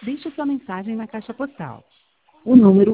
Deixe sua mensagem na caixa postal. O número